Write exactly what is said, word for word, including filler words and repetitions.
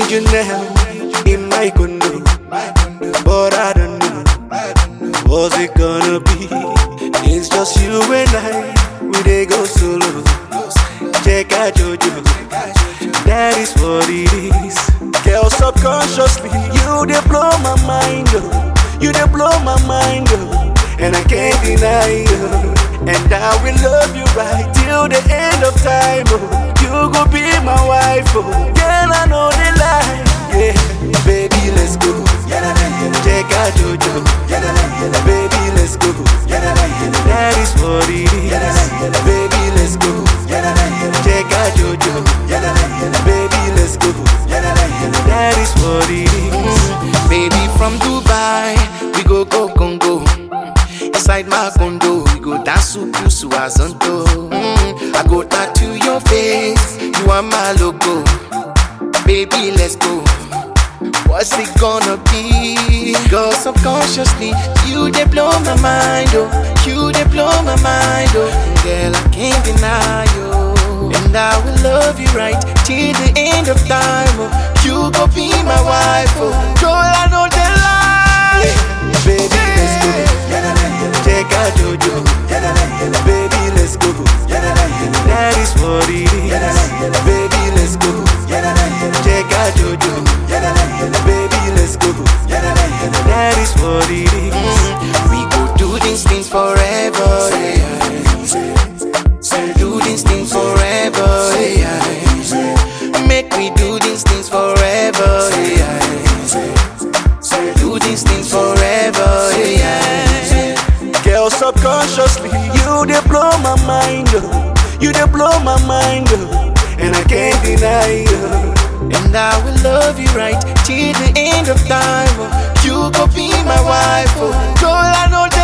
need you now in my condo, but I don't know what's it gonna be. It's just you and I, we dey go solo. Check out Jojo, that is what it is. Girl, subconsciously, you dey blow my mind, oh. You dey blow my mind, oh. And I can't deny you. And I will love you right till the end of time, oh. You go be my wife, oh. Girl, I know the lie, yeah. Baby, let's go. Check out Jojo, baby, let's go. That is what it is. Baby, let's go. Check out Jojo, baby, let's go. That is what it is. Baby, from Dubai, we go go Congo. Inside my condo, we go dance to Kusu Azonto. Mm, I go tattoo your face, you are my logo. Baby, let's go. What's it gonna be? Girl, subconsciously, you dey blow my mind, oh. You dey blow my mind, oh. Girl, I can't deny you. And I will love you right till the end of time, oh. You go be my wife, oh. Girl, I know the lie. Baby, let's go. Check out Jojo, baby, let's go. That is what it is. Baby, let's go. Check out Jojo, baby, let's go. That is what it is. Mm, we go do these things forever, yeah. Do these things forever, yeah. Make we do these things forever, yeah. Do these things forever, yeah. Girl, subconsciously, you dey blow my mind, oh. You dey blow my mind, oh. And I can't deny you. And I will love you right till the end of time, oh. You go be my wife, oh. Girl, I know